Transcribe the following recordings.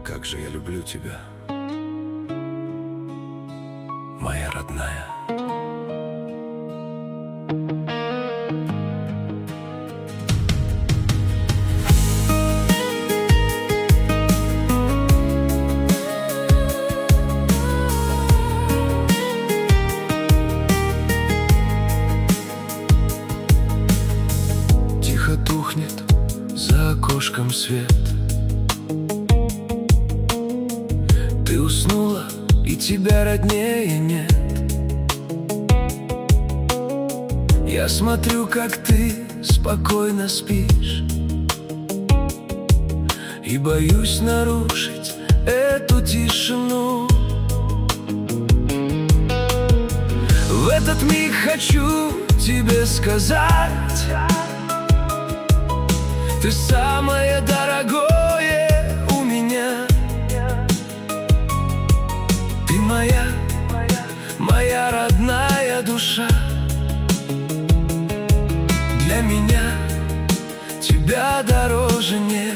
Как же я люблю тебя, моя родная. Тихо тухнет за окошком свет. Ты уснула, и тебя роднее нет. Я смотрю, как ты спокойно спишь, и боюсь нарушить эту тишину. В этот миг хочу тебе сказать: ты самое дорогое у меня. Ты моя родная душа. Для меня тебя дороже нет.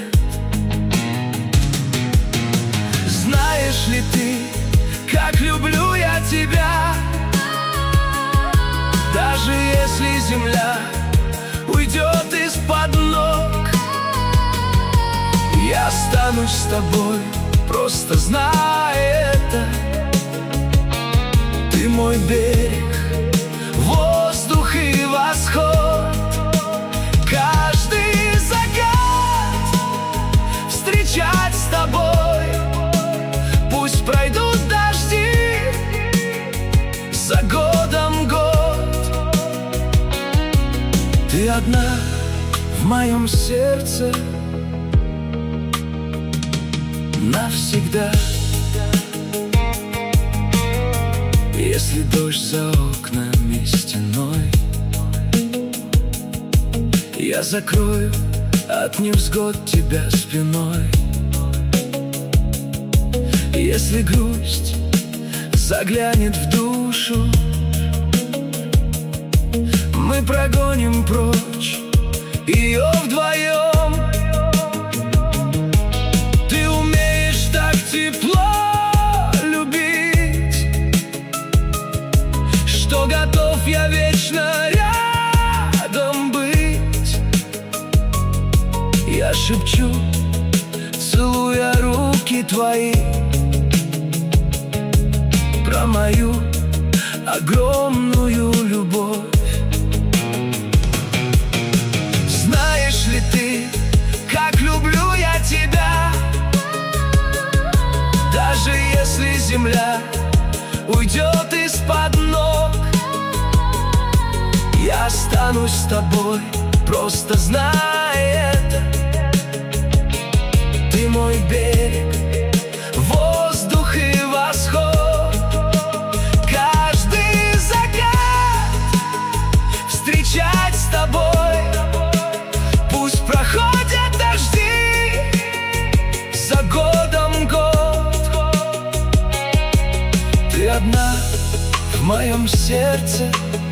Знаешь ли ты, как люблю я тебя? Даже если земля уйдет из-под ног, я останусь с тобой, просто знай это. Ты мой берег, воздух и восход. Каждый закат встречать с тобой. Пусть пройдут дожди, за годом год. Ты одна в моем сердце навсегда. Если дождь за окнами стеной, я закрою от невзгод тебя спиной. Если грусть заглянет в душу, мы прогоним прочь ее вдвоем. Ты умеешь так тепло любить, что готов я вечно рядом быть. Я шепчу, целуя руки твои, про мою огромную любовь. Знаешь ли ты, как люблю я тебя? Даже если земля уйдет из-под ног, я останусь с тобой, просто знай это. Ты мой берег, воздух и восход. Каждый закат встречать с тобой. Пусть проходят дожди, за годом год. Ты одна в моем сердце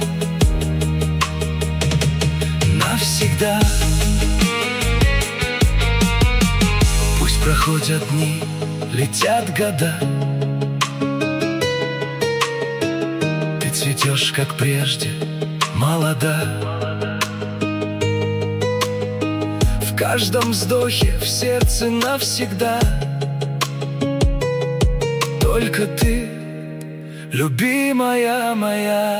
навсегда. Пусть проходят дни, летят года. Ты цветешь, как прежде, молода. В каждом вздохе, в сердце навсегда. Только ты, любимая моя.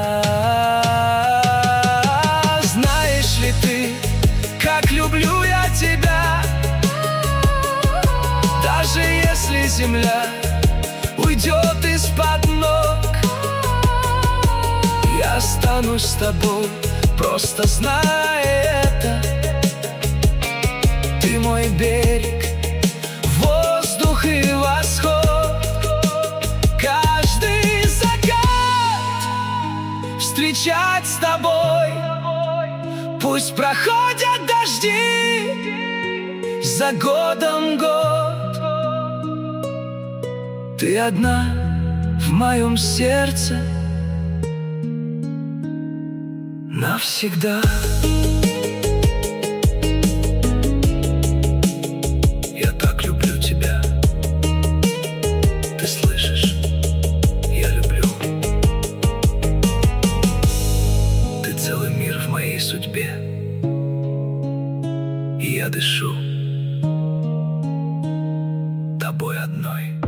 Знаешь ли ты, как люблю я тебя? Даже если земля уйдет из-под ног, я останусь с тобой, просто знай это. Ты мой берег, воздух и восход. Каждый закат встречать с тобой. Пусть проходят дожди, за годом год. Ты одна в моем сердце навсегда. Я так люблю тебя. моей судьбе, и я дышу тобой одной.